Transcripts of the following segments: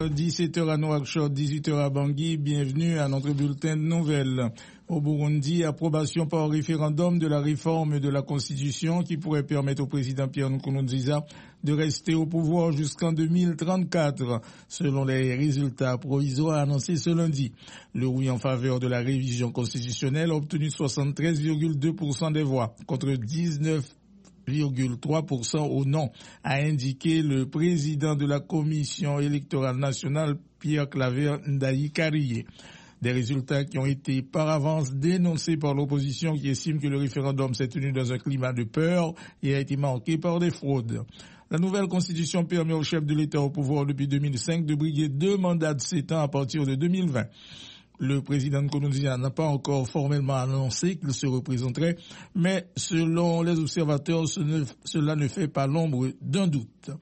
17h à Nouakchott, 18h à Bangui, bienvenue à notre bulletin de nouvelles. Au Burundi, approbation par référendum de la réforme de la Constitution qui pourrait permettre au président Pierre Nkurunziza de rester au pouvoir jusqu'en 2034, selon les résultats provisoires annoncés ce lundi. Le oui en faveur de la révision constitutionnelle a obtenu 73,2% des voix, contre 19,3% au non, a indiqué le président de la Commission électorale nationale, Pierre Claver Ndayi-Kariye. Des résultats qui ont été par avance dénoncés par l'opposition qui estime que le référendum s'est tenu dans un climat de peur et a été marqué par des fraudes. La nouvelle constitution permet au chef de l'État au pouvoir depuis 2005 de briguer 2 mandats de 7 ans à partir de 2020. Le président Nkurunziza n'a pas encore formellement annoncé qu'il se représenterait, mais selon les observateurs, cela ne fait pas l'ombre d'un doute.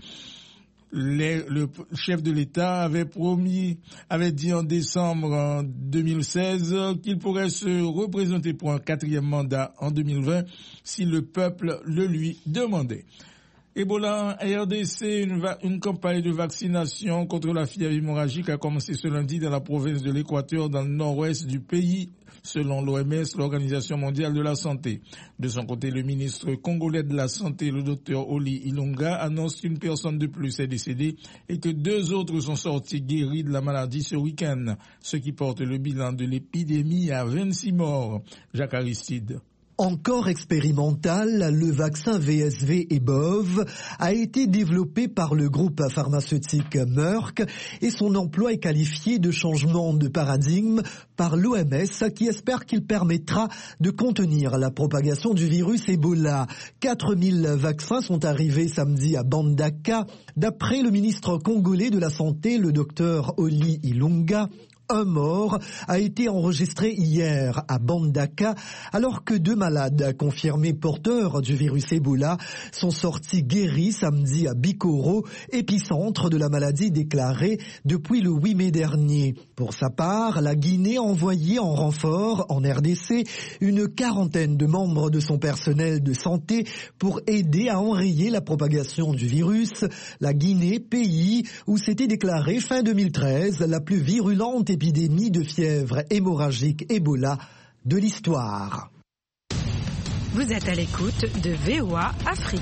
Le chef de l'État avait dit en décembre 2016 qu'il pourrait se représenter pour un 4e mandat en 2020 si le peuple le lui demandait. Ebola en RDC, une campagne de vaccination contre la fièvre hémorragique a commencé ce lundi dans la province de l'Équateur, dans le nord-ouest du pays, selon l'OMS, l'Organisation mondiale de la santé. De son côté, le ministre congolais de la Santé, le docteur Oli Ilunga, annonce qu'une personne de plus est décédée et que 2 autres sont sortis guéris de la maladie ce week-end, ce qui porte le bilan de l'épidémie à 26 morts. Jacques Aristide. Encore expérimental, le vaccin VSV Ebov a été développé par le groupe pharmaceutique Merck et son emploi est qualifié de changement de paradigme par l'OMS qui espère qu'il permettra de contenir la propagation du virus Ebola. 4000 vaccins sont arrivés samedi à Bandaka. D'après le ministre congolais de la Santé, le docteur Oli Ilunga, un mort a été enregistré hier à Bandaka, alors que 2 malades confirmés porteurs du virus Ebola sont sortis guéris samedi à Bikoro, épicentre de la maladie déclarée depuis le 8 mai dernier. Pour sa part, la Guinée a envoyé en renfort en RDC une 40aine de membres de son personnel de santé pour aider à enrayer la propagation du virus. La Guinée, pays où s'était déclarée fin 2013 la plus virulente épidémie de fièvre hémorragique Ebola de l'histoire. Vous êtes à l'écoute de VOA Afrique.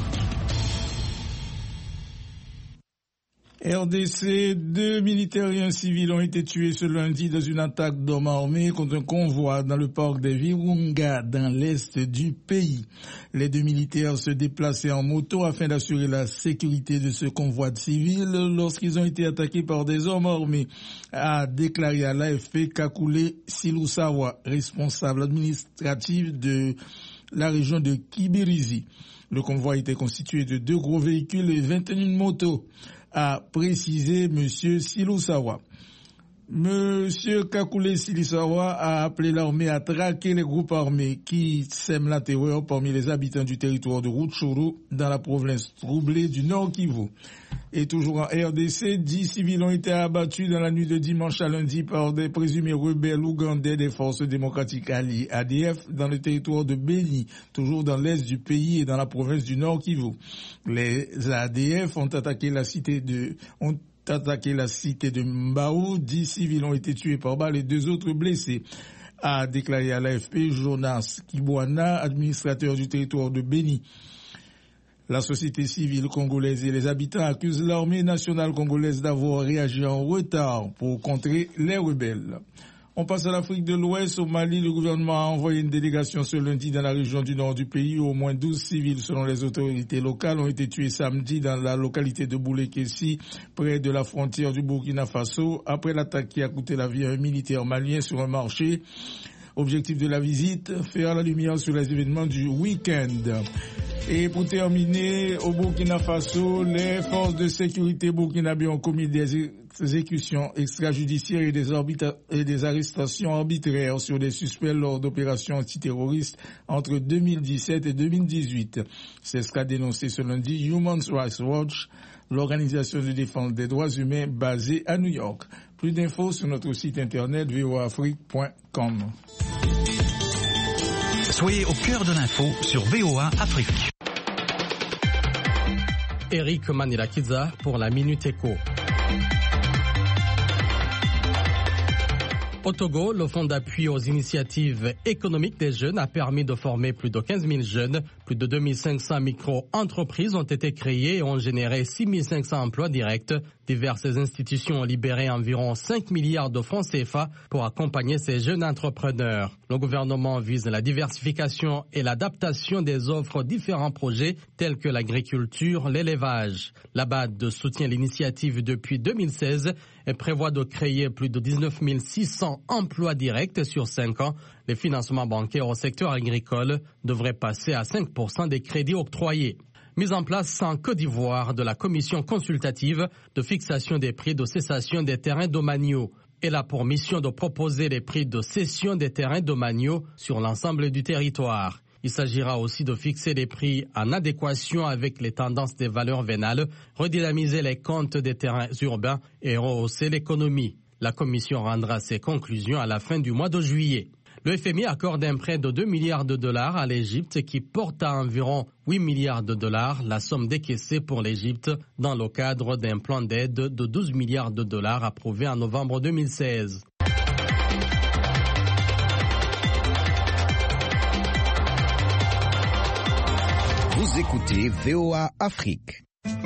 RDC, 2 militaires et un civil ont été tués ce lundi dans une attaque d'hommes armés contre un convoi dans le parc des Virunga, dans l'est du pays. Les 2 militaires se déplaçaient en moto afin d'assurer la sécurité de ce convoi de civils lorsqu'ils ont été attaqués par des hommes armés, a déclaré à l'AFP Kakule Silusawa, responsable administratif de la région de Kibirizi. Le convoi était constitué de 2 gros véhicules et 21 motos, a précisé M. Silusawa. M. Kakule Silusawa a appelé l'armée à traquer les groupes armés qui sèment la terreur parmi les habitants du territoire de Rutshuru dans la province troublée du Nord Kivu. Et toujours en RDC, 10 civils ont été abattus dans la nuit de dimanche à lundi par des présumés rebelles ougandais des forces démocratiques alliées ADF dans le territoire de Beni, toujours dans l'est du pays et dans la province du Nord Kivu. Les ADF ont attaqué la cité de Mbao. 10 civils ont été tués par balle et 2 autres blessés, a déclaré à l'AFP Jonas Kibwana, administrateur du territoire de Beni. La société civile congolaise et les habitants accusent l'armée nationale congolaise d'avoir réagi en retard pour contrer les rebelles. On passe à l'Afrique de l'Ouest. Au Mali, le gouvernement a envoyé une délégation ce lundi dans la région du nord du pays. Au moins 12 civils, selon les autorités locales, ont été tués samedi dans la localité de Boulekessi, près de la frontière du Burkina Faso, après l'attaque qui a coûté la vie à un militaire malien sur un marché. Objectif de la visite, faire la lumière sur les événements du week-end. Et pour terminer, au Burkina Faso, les forces de sécurité burkinabées ont commis des exécutions extrajudiciaires et des arrestations arbitraires sur des suspects lors d'opérations antiterroristes entre 2017 et 2018. C'est ce qu'a dénoncé ce lundi Human Rights Watch, l'organisation de défense des droits humains basée à New York. Plus d'infos sur notre site internet voaafrique.com. Soyez au cœur de l'info sur VOA Afrique. Eric Manirakiza pour la Minute Éco. Au Togo, le fonds d'appui aux initiatives économiques des jeunes a permis de former plus de 15 000 jeunes. Plus de 2500 micro-entreprises ont été créées et ont généré 6 500 emplois directs. Diverses institutions ont libéré environ 5 milliards de francs CFA pour accompagner ces jeunes entrepreneurs. Le gouvernement vise la diversification et l'adaptation des offres aux différents projets tels que l'agriculture, l'élevage. La BAD soutient l'initiative depuis 2016 et prévoit de créer plus de 19 600 emplois directs sur 5 ans. Les financements bancaires au secteur agricole devraient passer à 5% des crédits octroyés. Mise en place en Côte d'Ivoire de la commission consultative de fixation des prix de cessation des terrains domaniaux. Elle a pour mission de proposer les prix de cession des terrains domaniaux sur l'ensemble du territoire. Il s'agira aussi de fixer les prix en adéquation avec les tendances des valeurs vénales, redynamiser les comptes des terrains urbains et rehausser l'économie. La commission rendra ses conclusions à la fin du mois de juillet. Le FMI accorde un prêt de 2 milliards de dollars à l'Égypte qui porte à environ 8 milliards de dollars la somme décaissée pour l'Égypte dans le cadre d'un plan d'aide de 12 milliards de dollars approuvé en novembre 2016. Vous écoutez VOA Afrique.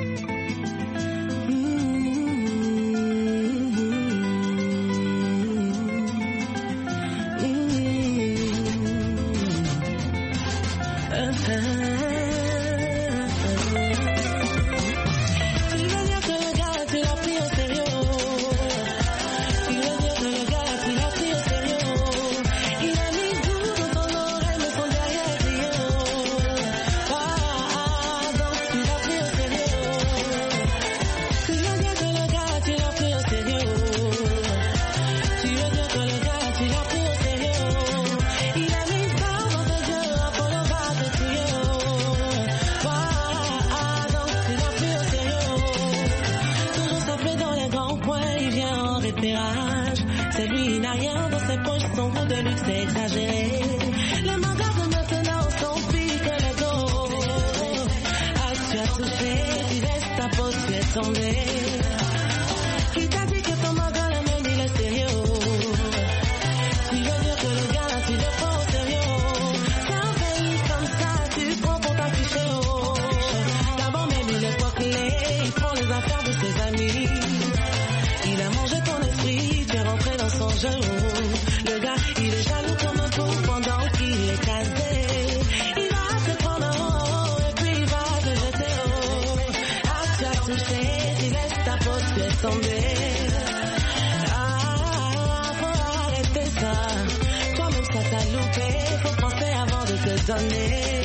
C'est lui, il n'a rien dans ses poches, son goût de luxe est exagéré. Les mangas de maintenant sont pires que les dos. Ah, tu as touché, tu laisses ta peau, tu es tombé. Qui t'a dit que ton manga, le même, il est sérieux? Tu veux dire que le gars, là, tu le prends au sérieux? Ça veille comme ça, tu prends pour t'afficher haut. D'abord, même, il est pas clé, il prend les affaires de ses amis. Il a mangé ton esprit, tu es rentré dans son jeu. Le gars, il est jaloux comme un fou pendant qu'il est casé. Il va te prendre en haut et puis il va te jeter haut. Ah, tu as touché, tu laisses ta peau, tu es tombé. Ah, faut arrêter ça. Toi-même, ça t'a loupé. Faut penser avant de te donner.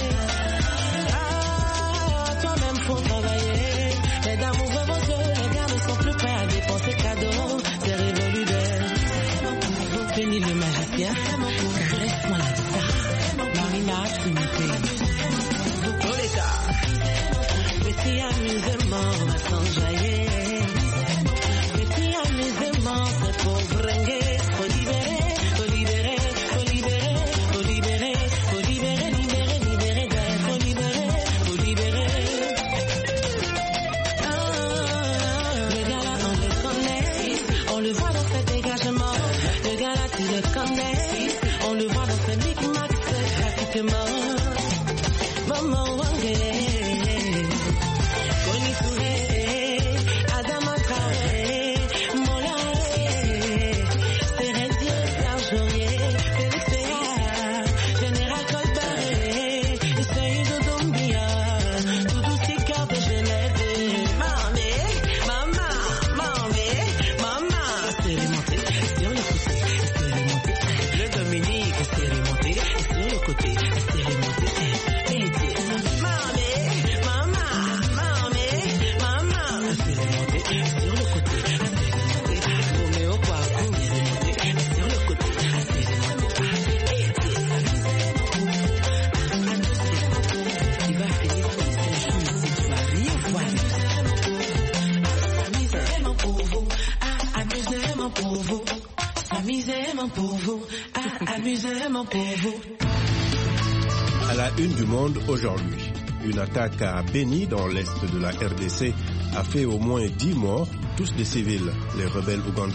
Ah, toi-même, faut travailler. Mais d'amour de vos yeux, les gars ne sont plus prêts à dépenser cadeaux. C'est révolu d'elle. Bénis le magicien, caresse-moi la guitare. Marina, tu me fais. Coleta, petit amusement, va s'enjailler. Petit amusement, c'est pour bringuer. Faut libérer, faut libérer, faut libérer, faut libérer, faut libérer, libérer, libérer d'elle. Faut libérer, faut libérer. Le gars là, on le connaît, on le voit dans ses dégagements. Le gars là, tu le connais, on le voit dans ses micmacs, pratiquement. Maman Wangé, Koni Touré, Adama Traoré, Mola, Thérèse Serge Aurier, Félix Théa, Général Colbert, Seydou Doumbia, Doudou Sika de Genève. Mamé, maman, mamé, maman, expérimenté, sur le côté, expérimenté. Le Dominique, expérimenté, sur le côté, expérimenté. À la une du monde aujourd'hui, une attaque à Beni dans l'est de la RDC a fait au moins 10 morts, tous des civils. Les rebelles ougandais